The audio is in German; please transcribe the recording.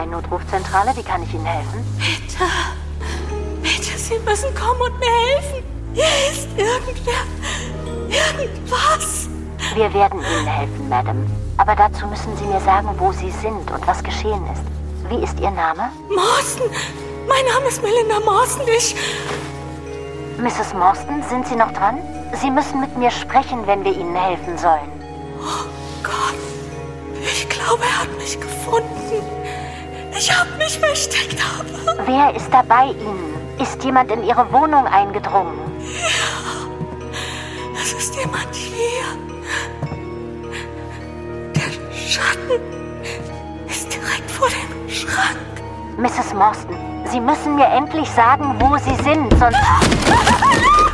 Notrufzentrale. Wie kann ich Ihnen helfen? Bitte. Bitte, Sie müssen kommen und mir helfen. Hier ist irgendwer. Irgendwas. Wir werden Ihnen helfen, Madame. Aber dazu müssen Sie mir sagen, wo Sie sind und was geschehen ist. Wie ist Ihr Name? Morstan. Mein Name ist Melinda Morstan. Mrs. Morstan, sind Sie noch dran? Sie müssen mit mir sprechen, wenn wir Ihnen helfen sollen. Oh Gott. Ich glaube, er hat mich gefunden. Ich habe mich versteckt, aber... Wer ist da bei Ihnen? Ist jemand in Ihre Wohnung eingedrungen? Ja, es ist jemand hier. Der Schatten ist direkt vor dem Schrank. Mrs. Morstan, Sie müssen mir endlich sagen, wo Sie sind, sonst...